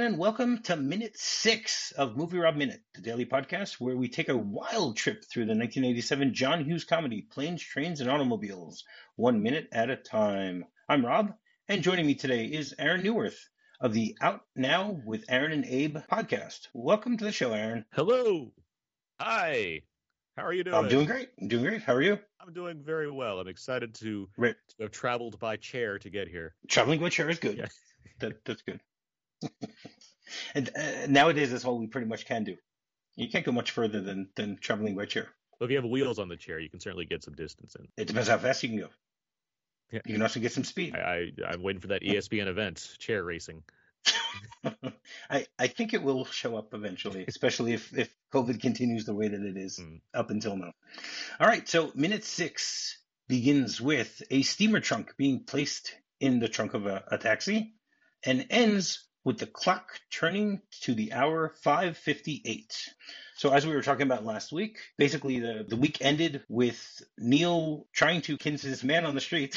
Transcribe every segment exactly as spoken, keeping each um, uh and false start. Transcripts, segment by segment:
and welcome to Minute Six of Movie Rob Minute, the daily podcast where we take a wild trip through the nineteen eighty-seven John Hughes comedy Planes, Trains, and Automobiles, one minute at a time. I'm Rob, and joining me today is Aaron Newworth of the Out Now with Aaron and Abe podcast. Welcome to the show, Aaron. Hello. Hi. How are you doing? I'm doing great. I'm doing great. How are you? I'm doing very well. I'm excited to, Right. to have traveled by chair to get here. Traveling by chair is good. Yeah. That, that's good. and uh, nowadays, that's all we pretty much can do. You can't go much further than, than traveling by chair. Well, if you have wheels on the chair, you can certainly get some distance in. It depends how fast you can go. Yeah. You can also get some speed. I, I, I'm waiting for that E S P N event, chair racing. I, I think it will show up eventually, especially if, if COVID continues the way that it is mm. up until now. All right, so minute six begins with a steamer trunk being placed in the trunk of a, a taxi and ends with the clock turning to the hour five fifty-eight. So as we were talking about last week, basically the, the week ended with Neil trying to convince this man on the street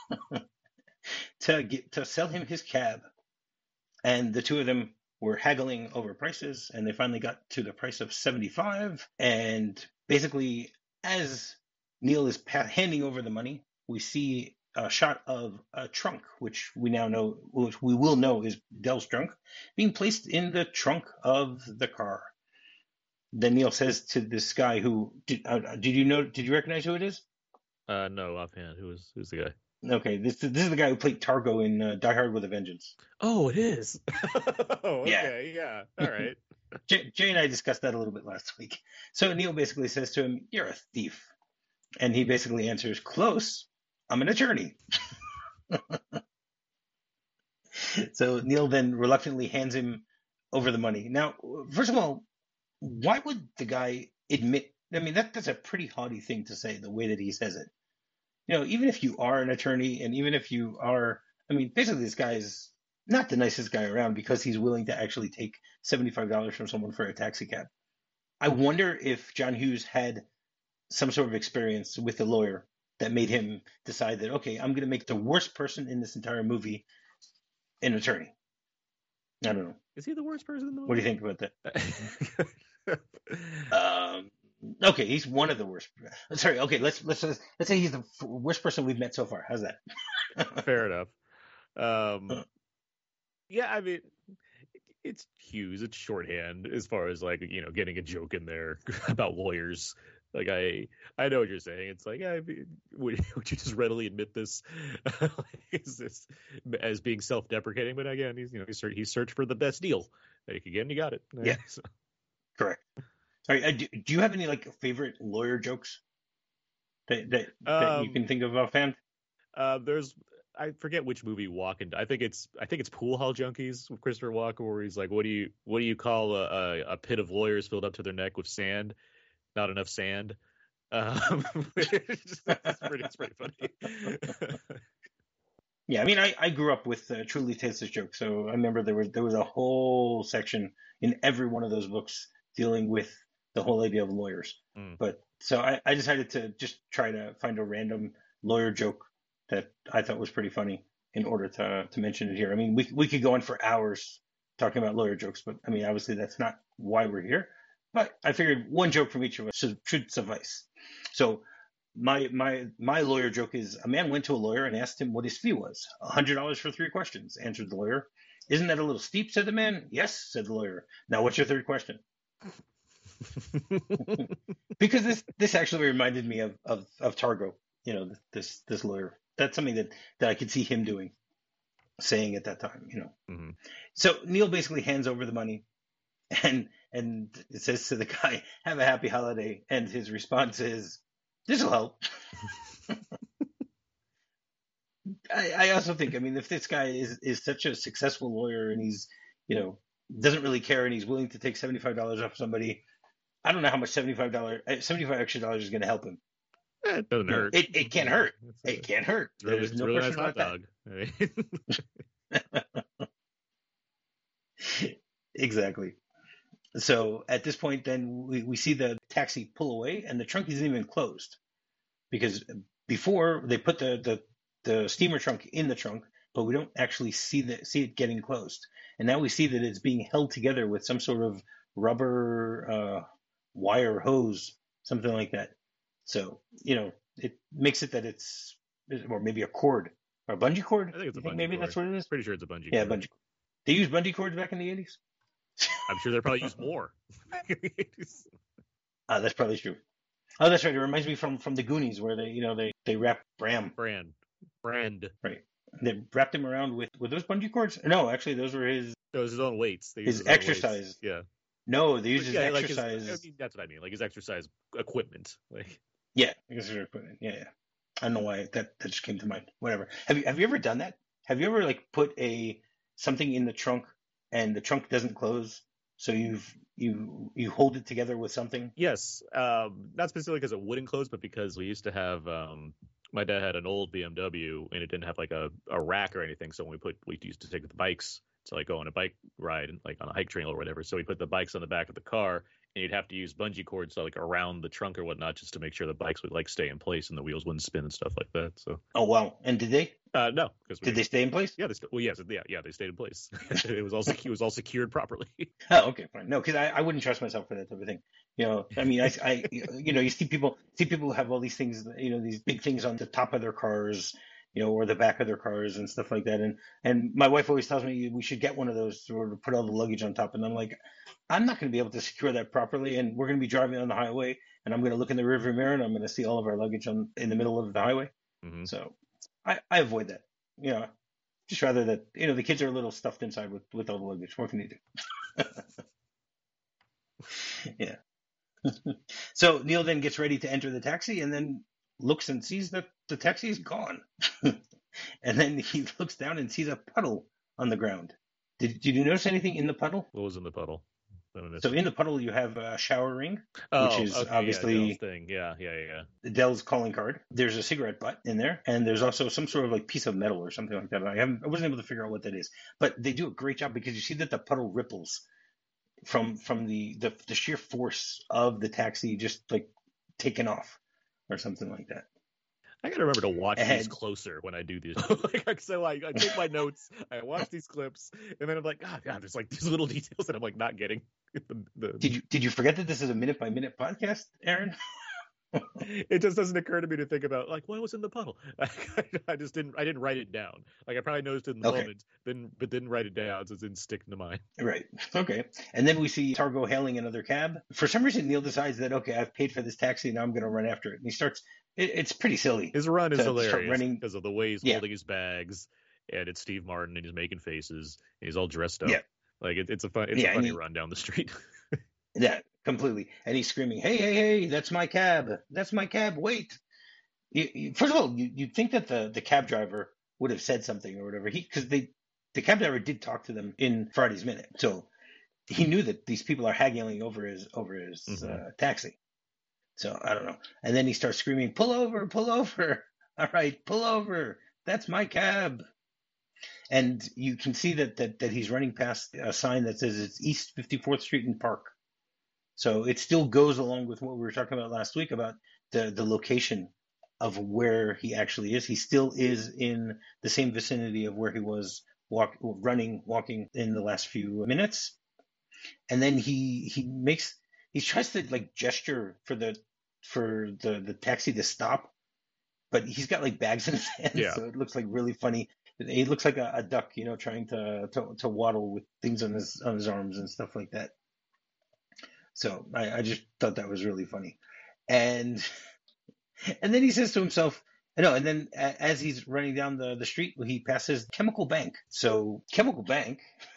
to get to sell him his cab. And the two of them were haggling over prices, and they finally got to the price of seventy-five. And basically, as Neil is pa- handing over the money, we see a shot of a trunk, which we now know, which we will know is Dell's trunk, being placed in the trunk of the car. Then Neil says to this guy who, did, uh, did you know, did you recognize who it is? Uh, no, offhand. Who is, who's the guy? Okay, this this is the guy who played Targo in uh, Die Hard with a Vengeance. Oh, it is. oh, okay, yeah, yeah. All right. Jay, Jay and I discussed that a little bit last week. So Neil basically says to him, "You're a thief," and he basically answers, "Close. I'm an attorney." So Neil then reluctantly hands him over the money. Now, first of all, why would the guy admit? I mean, that that's a pretty haughty thing to say. The way that he says it. You know, even if you are an attorney and even if you are, I mean, basically this guy is not the nicest guy around because he's willing to actually take seventy-five dollars from someone for a taxi cab. I wonder if John Hughes had some sort of experience with a lawyer that made him decide that, okay, I'm going to make the worst person in this entire movie an attorney. I don't know. Is he the worst person in the movie? What do you think about that? um... Okay, he's one of the worst. Sorry. Okay, let's let's let's say he's the worst person we've met so far. How's that? Fair enough. Um, yeah, I mean, it's Hughes. It's shorthand as far as like you know getting a joke in there about lawyers. Like I, I know what you're saying. It's like, yeah, would, would you just readily admit this? Is this as being self-deprecating? But again, he's you know he's he searched for the best deal that he could get, and he got it. Yeah, so. Correct. Sorry, uh, do, do you have any like favorite lawyer jokes that that, that um, you can think of offhand? Uh, there's I forget which movie Walken. I think it's I think it's Pool Hall Junkies with Christopher Walken, where he's like, "What do you what do you call a, a, a pit of lawyers filled up to their neck with sand? Not enough sand." Um, it's, pretty, it's pretty funny. Yeah, I mean, I, I grew up with uh, Truly Tasteless jokes, so I remember there was there was a whole section in every one of those books dealing with the whole idea of lawyers. Mm. But so I, I decided to just try to find a random lawyer joke that I thought was pretty funny in order to to mention it here. I mean, we we could go on for hours talking about lawyer jokes, but I mean, obviously that's not why we're here. But I figured one joke from each of us should, should suffice. So my my my lawyer joke is: a man went to a lawyer and asked him what his fee was. A hundred dollars for three questions, answered the lawyer. Isn't that a little steep? Said the man. Yes, said the lawyer. Now, what's your third question? Because this this actually reminded me of, of, of Targo, you know, this this lawyer. That's something that, that I could see him doing, saying at that time, you know. Mm-hmm. So Neil basically hands over the money and and it says to the guy, "Have a happy holiday." And his response is, "This'll help." I, I also think, I mean, if this guy is, is such a successful lawyer and he's, you know, doesn't really care and he's willing to take seventy-five dollars off somebody, I don't know how much seventy-five dollars, seventy-five extra dollars is going to help him. It doesn't you know, hurt. It it can't hurt. A, it can't hurt. It's really, There's it's no really question nice about that. Exactly. So at this point, then we, we see the taxi pull away and the trunk isn't even closed because before they put the, the, the steamer trunk in the trunk, but we don't actually see the see it getting closed. And now we see that it's being held together with some sort of rubber uh, wire hose, something like that. So, you know, it makes it that it's, or maybe a cord, or a bungee cord. I think it's a you think bungee maybe cord. that's what it is? Pretty sure it's a bungee yeah, cord. bungee. They used bungee cords back in the eighties? I'm sure they probably used more. uh, that's probably true. Oh, that's right. It reminds me from, from the Goonies where they, you know, they, they wrap Bram. Brand. Brand. Right. They wrapped him around with, with those bungee cords? No, actually, those were his... Those his own weights. They his his exercise. Weights. Yeah. No, they use his yeah, exercise. Like his, I mean, that's what I mean. Like his exercise equipment. Like. Yeah, exercise equipment. Yeah, yeah. I don't know why that, that just came to mind. Whatever. Have you have you ever done that? Have you ever like put a something in the trunk and the trunk doesn't close, so you've you you hold it together with something? Yes. Um, not specifically because it wouldn't close, but because we used to have. Um, my dad had an old B M W and it didn't have like a, a rack or anything. So when we put we used to take the bikes to like go on a bike ride and like on a hike trail or whatever. So we put the bikes on the back of the car. And you'd have to use bungee cords to, like around the trunk or whatnot just to make sure the bikes would like stay in place and the wheels wouldn't spin and stuff like that. So. Oh wow! And did they? Uh, no, because did they stay in place? Yeah, they st- well, yes, yeah, yeah, they stayed in place. it was all sec- it was all secured properly. Oh, okay, fine. No, because I, I wouldn't trust myself for that type of thing. You know, I mean, I, I you know, you see people see people who have all these things, you know, these big things on the top of their cars, you know, or the back of their cars and stuff like that. And and my wife always tells me we should get one of those to put all the luggage on top. And I'm like, I'm not going to be able to secure that properly. And we're going to be driving on the highway, and I'm going to look in the rearview mirror, and I'm going to see all of our luggage on in the middle of the highway. Mm-hmm. So I, I avoid that. You know, just rather that, you know, the kids are a little stuffed inside with, with all the luggage. What can you do? Yeah. So Neil then gets ready to enter the taxi and then looks and sees that the taxi is gone. And then he looks down and sees a puddle on the ground. Did, did you notice anything in the puddle? What was in the puddle? So in the puddle, you have a shower ring, oh, which is okay, obviously yeah, Dell's thing. Yeah, yeah, yeah. Dell's calling card. There's a cigarette butt in there, and there's also some sort of like piece of metal or something like that. I haven't, I wasn't able to figure out what that is, but they do a great job because you see that the puddle ripples from from the the, the sheer force of the taxi just like taking off or something like that. I gotta remember to watch Ahead. these closer when I do these. like, so I, I take my notes, I watch these clips, and then I'm like, God, God, there's like these little details that I'm like not getting. The, the... Did you did you forget that this is a minute by minute podcast, Aaron? It just doesn't occur to me to think about like what was in the puddle. I just didn't. I didn't write it down. Like I probably noticed it in the okay. moment, then but didn't write it down, so it didn't stick into mind. Right. Okay. And then we see Targo hailing another cab. For some reason, Neil decides that okay, I've paid for this taxi, now I'm going to run after it. And he starts. It, it's pretty silly. His run is to, hilarious running... because of the way he's yeah. holding his bags, and it's Steve Martin, and he's making faces, and he's all dressed up. Yeah. Like it, it's a fun, it's yeah, a funny he... run down the street. Yeah, completely. And he's screaming, "Hey, hey, hey! That's my cab! That's my cab! Wait!" You, you, first of all, you you'd think that the, the cab driver would have said something or whatever. He because they the cab driver did talk to them in Friday's Minute, so he knew that these people are haggling over his over his mm-hmm. uh, taxi. So I don't know. And then he starts screaming, "Pull over! Pull over! All right, pull over! That's my cab!" And you can see that that that he's running past a sign that says it's East fifty-fourth Street and Park. So it still goes along with what we were talking about last week about the, the location of where he actually is. He still is in the same vicinity of where he was walk, running, walking in the last few minutes. And then he he makes he tries to like gesture for the for the, the taxi to stop, but he's got like bags in his hands, yeah. So it looks like really funny. He looks like a, a duck, you know, trying to, to to waddle with things on his on his arms and stuff like that. So I, I just thought that was really funny. And and then he says to himself, no, and then as he's running down the, the street, he passes Chemical Bank. So Chemical Bank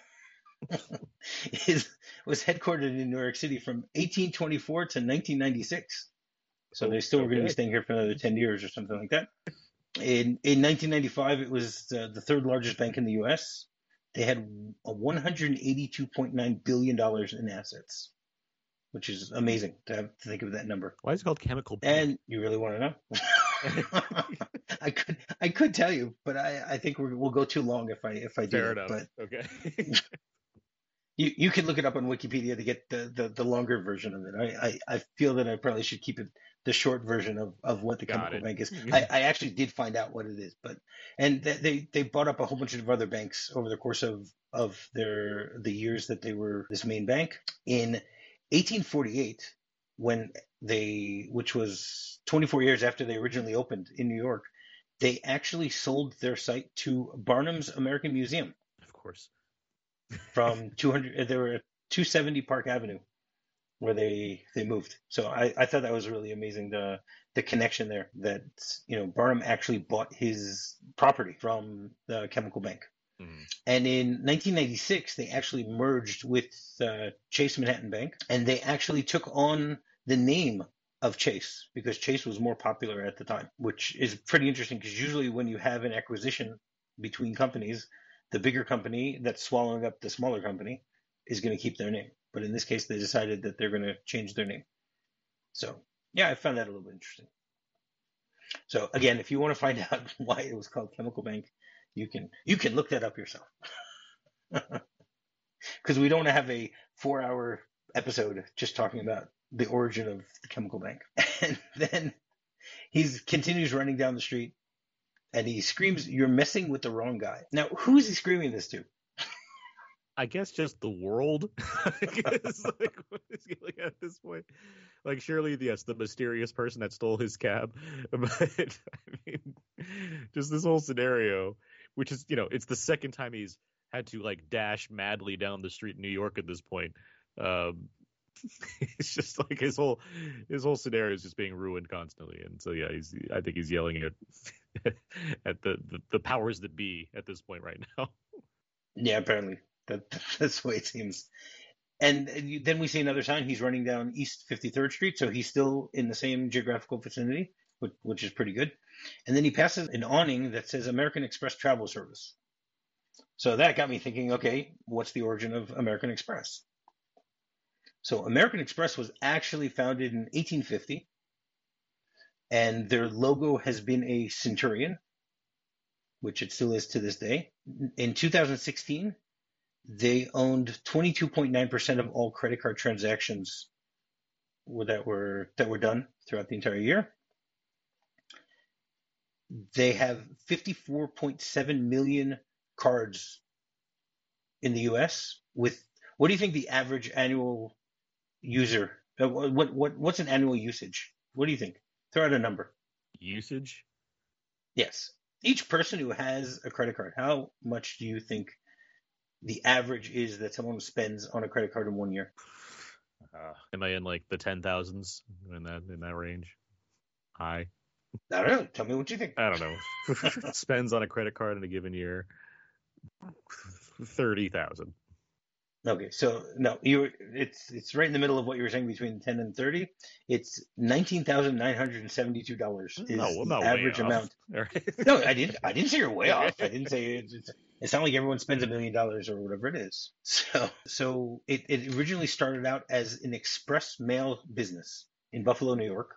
is was headquartered in New York City from eighteen twenty-four to nineteen ninety-six. So they still okay. going to be staying here for another ten years or something like that. In in nineteen ninety-five, it was uh, the third largest bank in the U S. They had a one hundred eighty-two point nine billion dollars in assets, which is amazing to have to think of that number. Why is it called Chemical Bank? And you really want to know? I could I could tell you, but I, I think we're, we'll go too long if I if I do. Fair it. enough. But okay. you you can look it up on Wikipedia to get the, the, the longer version of it. I, I, I feel that I probably should keep it the short version of, of what the Got chemical it. bank is. I, I actually did find out what it is, but and th- they they bought up a whole bunch of other banks over the course of of their the years that they were this main bank. In eighteen forty-eight, when they, which was twenty-four years after they originally opened in New York, they actually sold their site to Barnum's American Museum. Of course. From two hundred, they were at two seventy Park Avenue, where they they moved. So I, I thought that was really amazing, the the connection there, that, you know, Barnum actually bought his property from the chemical bank. Mm-hmm. And in nineteen ninety-six, they actually merged with uh, Chase Manhattan Bank, and they actually took on the name of Chase because Chase was more popular at the time, which is pretty interesting because usually when you have an acquisition between companies, the bigger company that's swallowing up the smaller company is going to keep their name. But in this case, they decided that they're going to change their name. So, yeah, I found that a little bit interesting. So, again, if you want to find out why it was called Chemical Bank, you can you can look that up yourself. Because we don't have a four-hour episode just talking about the origin of the chemical bank. And then he continues running down the street, and he screams, "You're messing with the wrong guy." Now, who is he screaming this to? I guess just the world. I guess, like, what is he like at this point? Like, surely, yes, the mysterious person that stole his cab. But, I mean, just this whole scenario, which is, you know, it's the second time he's had to, like, dash madly down the street in New York at this point. Um, it's just like his whole his whole scenario is just being ruined constantly. And so, yeah, he's I think he's yelling at at the, the, the powers that be at this point right now. Yeah, apparently. That, that's the way it seems. And then we see another sign. He's running down East fifty-third Street, so he's still in the same geographical vicinity, which, which is pretty good. And then he passes an awning that says American Express Travel Service. So that got me thinking, okay, what's the origin of American Express? So American Express was actually founded in eighteen fifty, and their logo has been a centurion, which it still is to this day. In two thousand sixteen, they owned twenty-two point nine percent of all credit card transactions that were that were done throughout the entire year. They have fifty-four point seven million cards in the U S. With, what do you think the average annual user? What what what's an annual usage? What do you think? Throw out a number. Usage? Yes. Each person who has a credit card, how much do you think the average is that someone spends on a credit card in one year? Uh, am I in like the ten thousands in that in that range? High. I don't know. Tell me what you think. I don't know. Spends on a credit card in a given year thirty thousand. Okay, so no, you it's it's right in the middle of what you were saying between ten and thirty. It's nineteen thousand nine hundred and seventy-two dollars is no, well, the average amount. No, I didn't. I didn't say you're way off. I didn't say it's, it's, it's not like everyone spends a million dollars or whatever it is. So, so it, it originally started out as an express mail business in Buffalo, New York,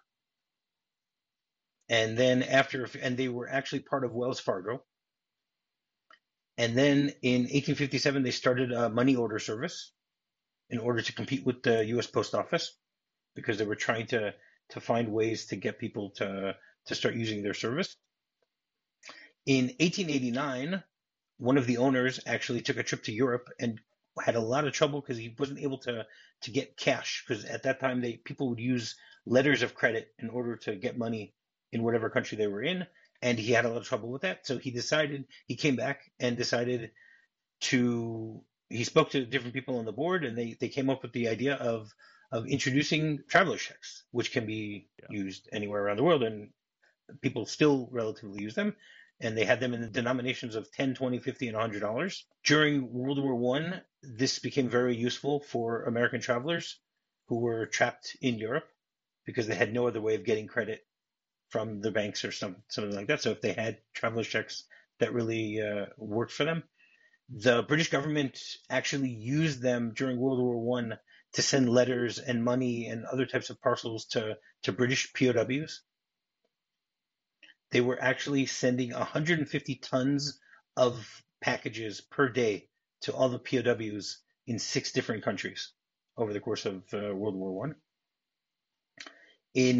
and then after, and they were actually part of Wells Fargo. And then in eighteen fifty-seven, they started a money order service in order to compete with the U S Post Office, because they were trying to, to find ways to get people to, to start using their service. In eighteen eighty-nine, one of the owners actually took a trip to Europe and had a lot of trouble because he wasn't able to, to get cash, because at that time they people would use letters of credit in order to get money in whatever country they were in. And he had a lot of trouble with that. So he decided, he came back and decided to, he spoke to different people on the board, and they, they came up with the idea of, of introducing traveler checks, which can be yeah. used anywhere around the world. And people still relatively use them. And they had them in the denominations of ten, twenty, fifty, and one hundred dollars. During World War One, this became very useful for American travelers who were trapped in Europe because they had no other way of getting credit from the banks or some, something like that. So if they had traveler's checks, that really uh, worked for them. The British government actually used them during World War One to send letters and money and other types of parcels to, to British P O Ws. They were actually sending one hundred fifty tons of packages per day to all the P O Ws in six different countries over the course of uh, World War One. In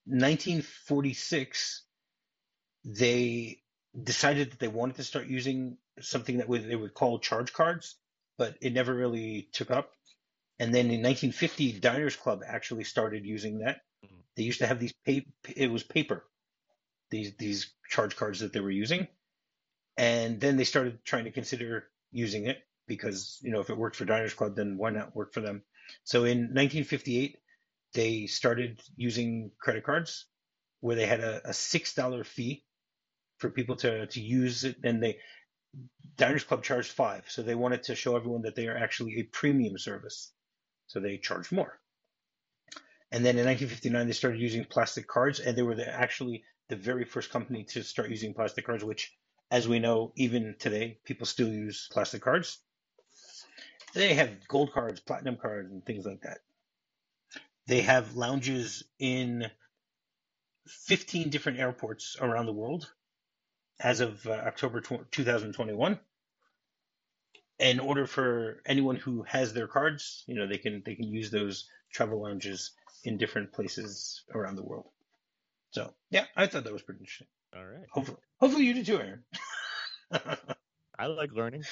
nineteen forty-six, they decided that they wanted to start using something that would, they would call charge cards, but it never really took up. And then in nineteen fifty, Diners Club actually started using that. Mhm. They used to have these pa- it was paper, these these charge cards that they were using, and then they started trying to consider using it because, you know, if it worked for Diners Club, then why not work for them? So in nineteen fifty-eight, they started using credit cards where they had a, a six dollar fee for people to to use it, and they Diners Club charged five, so they wanted to show everyone that they are actually a premium service, so they charged more. And then in nineteen fifty-nine, they started using plastic cards, and they were the, actually the very first company to start using plastic cards, which, as we know, even today, people still use plastic cards. They have gold cards, platinum cards, and things like that. They have lounges in fifteen different airports around the world as of uh, October twenty twenty-one. In order for anyone who has their cards, you know, they can they can use those travel lounges in different places around the world. So yeah, I thought that was pretty interesting. All right. Hopefully, hopefully you do too, Aaron. I like learning.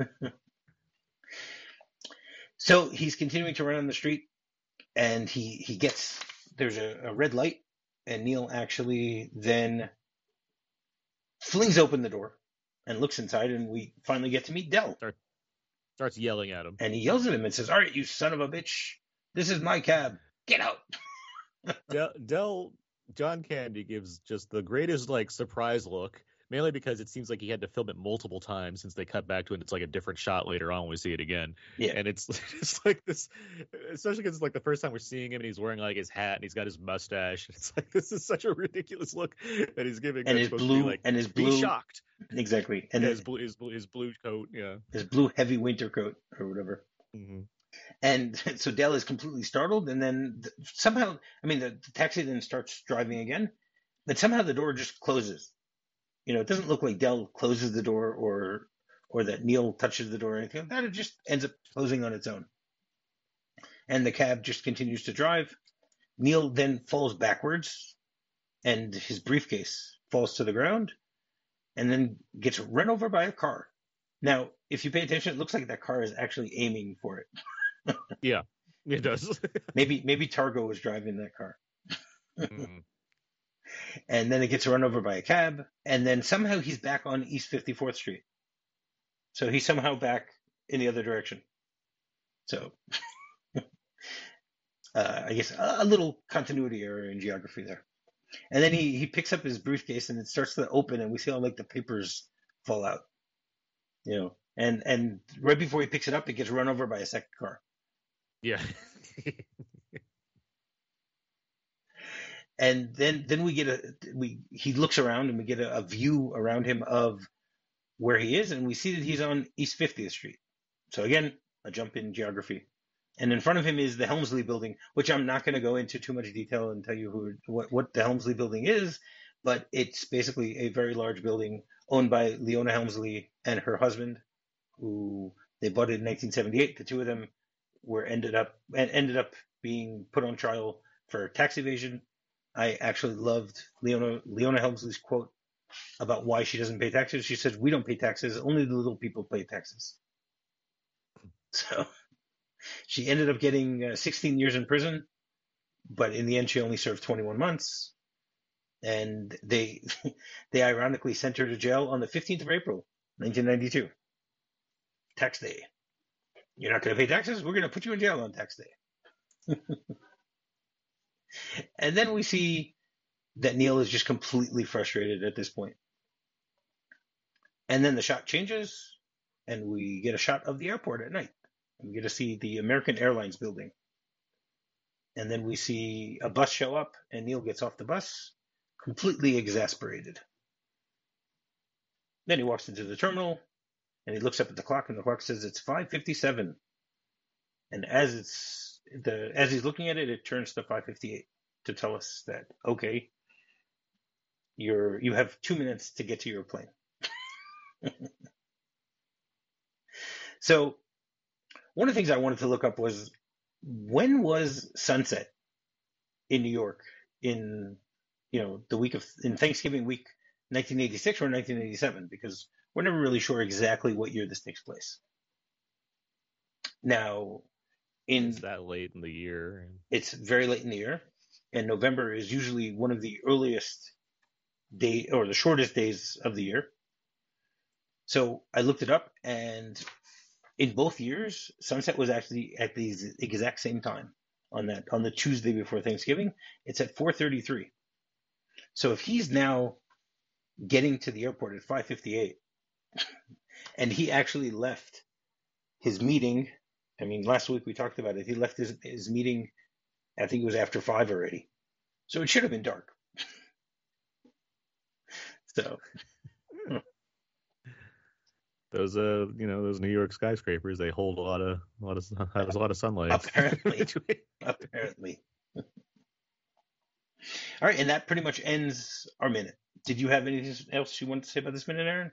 So he's continuing to run on the street, and he he gets there's a, a red light, and Neil actually then flings open the door and looks inside, and we finally get to meet Del. Start, starts yelling at him, and he yells at him and says, "All right, you son of a bitch, this is my cab. Get out." Del, Del John Candy gives just the greatest like surprise look, mainly because it seems like he had to film it multiple times since they cut back to it. It's like a different shot later on when we see it again. Yeah. And it's it's like this, especially because it's like the first time we're seeing him and he's wearing like his hat and he's got his mustache. It's like this is such a ridiculous look that he's giving. And his blue, like, and his blue, be shocked. Exactly. And yeah, his blue, his blue, his blue coat. Yeah. His blue heavy winter coat or whatever. Mm-hmm. And so Del is completely startled, and then somehow, I mean, the, the taxi then starts driving again, but somehow the door just closes. You know, it doesn't look like Del closes the door or or that Neil touches the door or anything like that. It just ends up closing on its own. And the cab just continues to drive. Neil then falls backwards, and his briefcase falls to the ground, and then gets run over by a car. Now, if you pay attention, it looks like that car is actually aiming for it. Yeah, it does. maybe maybe Targo was driving that car. mm. And then it gets run over by a cab, and then somehow he's back on East fifty-fourth Street. So he's somehow back in the other direction. So uh, I guess a, a little continuity error in geography there. And then he, he picks up his briefcase, and it starts to open, and we see all like the papers fall out. You know, and and right before he picks it up, it gets run over by a second car. Yeah. And then then we get a we he looks around, and we get a, a view around him of where he is, and we see that he's on East fiftieth Street. So again, a jump in geography. And in front of him is the Helmsley Building, which I'm not going to go into too much detail and tell you who what, what the Helmsley Building is, but it's basically a very large building owned by Leona Helmsley and her husband, who they bought it in nineteen seventy-eight. The two of them were ended up and ended up being put on trial for tax evasion. I actually loved Leona Leona Helmsley's quote about why she doesn't pay taxes. She says, "We don't pay taxes. Only the little people pay taxes." So she ended up getting uh, sixteen years in prison, but in the end, she only served twenty-one months. And they they ironically sent her to jail on the fifteenth of April, nineteen ninety-two, tax day. You're not going to pay taxes? We're going to put you in jail on tax day. And then we see that Neil is just completely frustrated at this point. And then the shot changes, and we get a shot of the airport at night. We get to see the American Airlines building. And then we see a bus show up, and Neil gets off the bus, completely exasperated. Then he walks into the terminal, and he looks up at the clock, and the clock says it's five fifty-seven. And as it's the as he's looking at it, it turns to five fifty-eight to tell us that, okay, you're you have two minutes to get to your plane. So one of the things I wanted to look up was, when was sunset in New York in, you know, the week of in Thanksgiving week nineteen eighty-six or nineteen eighty-seven, because we're never really sure exactly what year this takes place. Now, in it's that late in the year. It's very late in the year, and November is usually one of the earliest day or the shortest days of the year. So I looked it up, and in both years, sunset was actually at the exact same time on that on the Tuesday before Thanksgiving. It's at four thirty-three. So if he's now getting to the airport at five fifty-eight, and he actually left his meeting, I mean, last week we talked about it. He left his, his meeting, I think it was after five already. So it should have been dark. So those uh you know those New York skyscrapers, they hold a lot of a lot of has a lot of sunlight. Apparently. Apparently. All right, and that pretty much ends our minute. Did you have anything else you wanted to say about this minute, Aaron?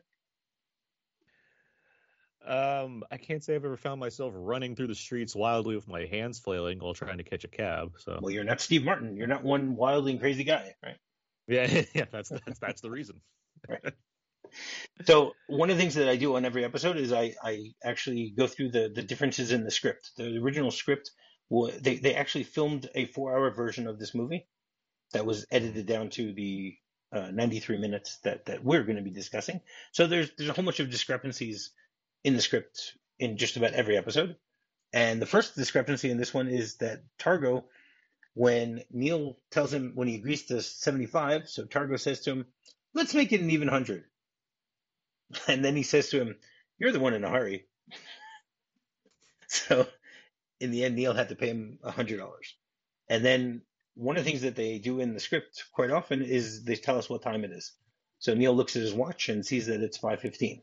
Um, I can't say I've ever found myself running through the streets wildly with my hands flailing while trying to catch a cab. So, well, you're not Steve Martin. You're not one wildly and crazy guy, right? Yeah, yeah, that's that's that's the reason. Right. So one of the things that I do on every episode is I, I actually go through the, the differences in the script. The original script, they they actually filmed a four hour version of this movie that was edited down to the uh, ninety-three minutes that, that we're going to be discussing. So there's there's a whole bunch of discrepancies in the script in just about every episode. And the first discrepancy in this one is that Targo, when Neil tells him, when he agrees to seventy-five, so Targo says to him, let's make it an even hundred. And then he says to him, you're the one in a hurry. So in the end, Neil had to pay him one hundred dollars. And then one of the things that they do in the script quite often is they tell us what time it is. So Neil looks at his watch and sees that it's five fifteen,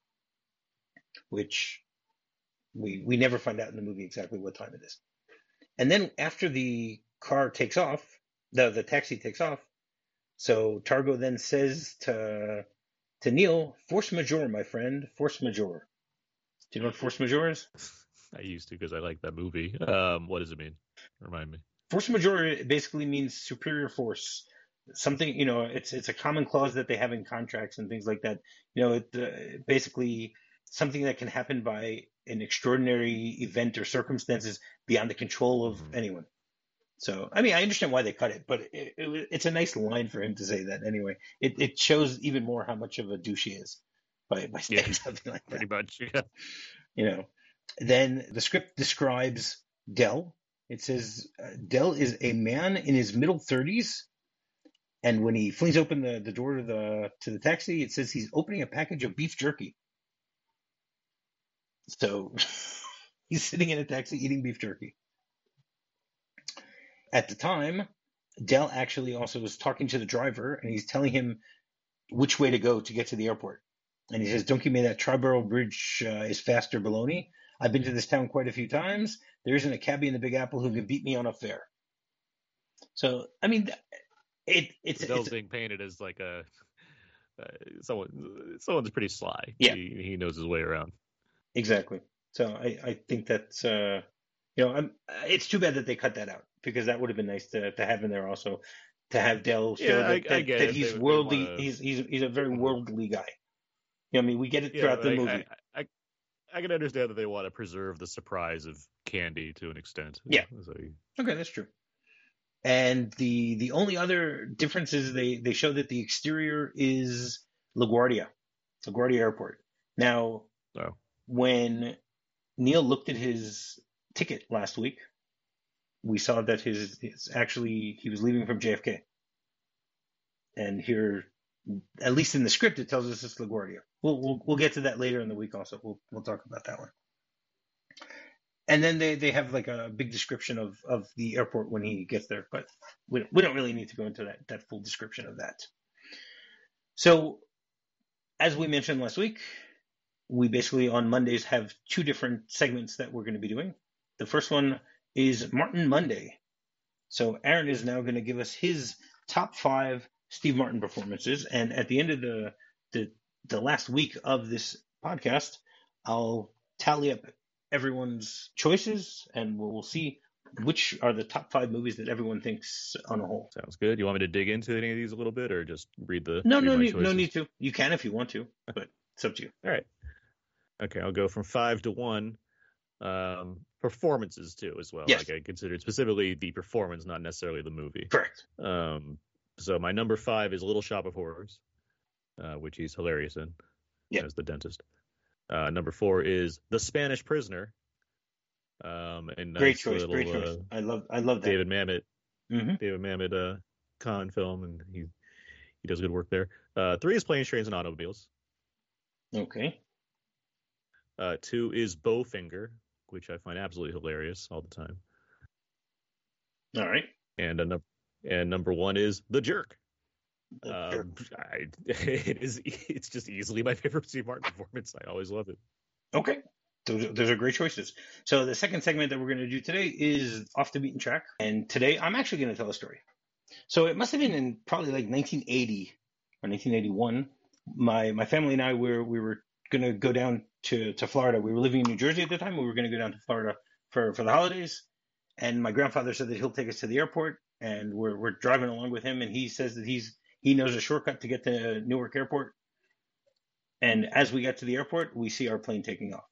which we we never find out in the movie exactly what time it is. And then after the car takes off, the, the taxi takes off, so Targo then says to to Neil, force majeure, my friend, force majeure. Do you know what force majeure is? I used to because I like that movie. Um, what does it mean? Remind me. Force majeure basically means superior force. Something, you know, it's it's a common clause that they have in contracts and things like that. You know, it uh, basically something that can happen by an extraordinary event or circumstances beyond the control of mm-hmm. anyone. So, I mean, I understand why they cut it, but it, it, it's a nice line for him to say that anyway. It it shows even more how much of a douche he is by, by saying yeah, something like that. Pretty much, yeah. You know, then the script describes Del. It says uh, Del is a man in his middle thirties, and when he flings open the, the door to the to the taxi, it says he's opening a package of beef jerky. So he's sitting in a taxi eating beef jerky. At the time, Del actually also was talking to the driver, and he's telling him which way to go to get to the airport. And he says, don't give me that Triborough Bridge uh, is faster baloney. I've been to this town quite a few times. There isn't a cabbie in the Big Apple who can beat me on a fare. So, I mean, it, it's... Del's it's, being painted as like a... Uh, someone, someone's pretty sly. Yeah. He, he knows his way around. Exactly. So I, I think that's... Uh, you know, I'm, it's too bad that they cut that out, because that would have been nice to, to have in there also, to have Del show yeah, that, I, that, I get that it. he's they, worldly. They wanna... He's he's he's a very worldly guy. You know, I mean, we get it yeah, throughout the I, movie. I, I, I can understand that they want to preserve the surprise of Candy to an extent. Yeah. So, okay, that's true. And the the only other difference is they, they show that the exterior is LaGuardia, LaGuardia Airport. Now, oh. when Neil looked at his ticket last week, we saw that his, his actually he was leaving from J F K. And here, at least in the script, it tells us it's LaGuardia. We'll we'll we'll get to that later in the week. Also, we'll we'll talk about that one. And then they, they have like a big description of, of the airport when he gets there, but we we don't really need to go into that that full description of that. So, as we mentioned last week, we basically on Mondays have two different segments that we're going to be doing. The first one is Martin Monday. So Aaron is now going to give us his top five Steve Martin performances, and at the end of the the, the last week of this podcast, I'll tally up everyone's choices, and we'll, we'll see which are the top five movies that everyone thinks on a whole. Sounds good. You want me to dig into any of these a little bit, or just read the no read no my need, choices? no need to. You can if you want to, but it's up to you. All right. Okay, I'll go from five to one. Um, performances too, as well. Yes. Like I considered specifically the performance, not necessarily the movie. Correct. Um, so my number five is Little Shop of Horrors, uh, which he's hilarious in yep. as the dentist. Uh, number four is The Spanish Prisoner. Um, and nice great choice, little, great choice. Uh, I love, I love that. David Mamet, mm-hmm. David Mamet, uh, Khan film, and he he does good work there. Uh, three is Planes, Trains, and Automobiles. Okay. Uh, two is Bowfinger, which I find absolutely hilarious all the time. All right. And a num- and number one is The Jerk. The um, Jerk. I, it is it's just easily my favorite Steve Martin performance. I always love it. Okay. Those, those are great choices. So the second segment that we're going to do today is Off the Beaten Track. And today I'm actually going to tell a story. So it must have been in probably like nineteen eighty or nineteen eighty-one. My my family and I were we were going to go down to, to Florida. We were living in New Jersey at the time. We were going to go down to Florida for, for the holidays. And my grandfather said that he'll take us to the airport. And we're we're driving along with him. And he says that he's he knows a shortcut to get to Newark Airport. And as we get to the airport, we see our plane taking off.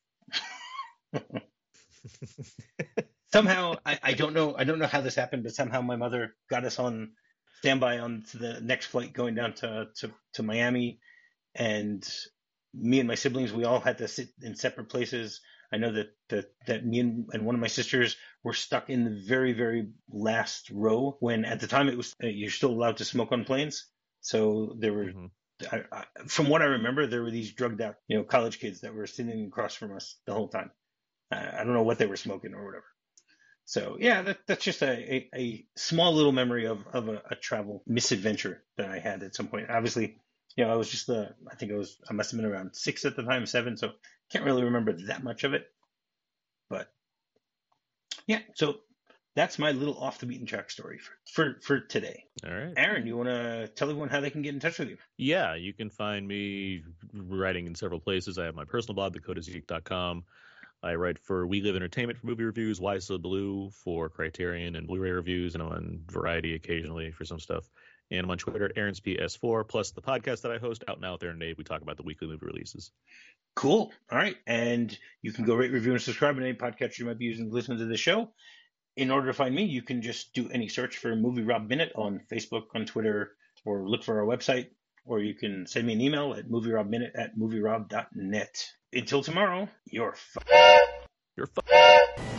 Somehow, I, I don't know. I don't know how this happened, but somehow my mother got us on standby on to the next flight going down to, to, to Miami, and me and my siblings, we all had to sit in separate places. I know that that, that me and, and one of my sisters were stuck in the very, very last row when at the time it was uh, you're still allowed to smoke on planes. So there were, mm-hmm. I, I, from what I remember, there were these drugged out, you know, college kids that were sitting across from us the whole time. I don't know what they were smoking or whatever. So yeah, that, that's just a, a, a small little memory of, of a, a travel misadventure that I had at some point. Obviously, you know, I was just the, I think I was, I must have been around six at the time, seven. So can't really remember that much of it, but yeah. So that's my little off the beaten track story for, for, for today. All right. Aaron, you want to tell everyone how they can get in touch with you? Yeah, you can find me writing in several places. I have my personal blog, the code is geek dot com. I write for We Live Entertainment for movie reviews, Why So Blue for Criterion and Blu-ray reviews, and I'm on Variety occasionally for some stuff. And I'm on Twitter at Aaron's P S four, plus the podcast that I host, Out Now, Out There, and Nave. We talk about the weekly movie releases. Cool. All right. And you can go rate, review, and subscribe on any podcast you might be using to listen to the show. In order to find me, you can just do any search for Movie Rob Minute on Facebook, on Twitter, or look for our website. Or you can send me an email at movierobminute at movierob dot net. Until tomorrow, you're f***. You're f***.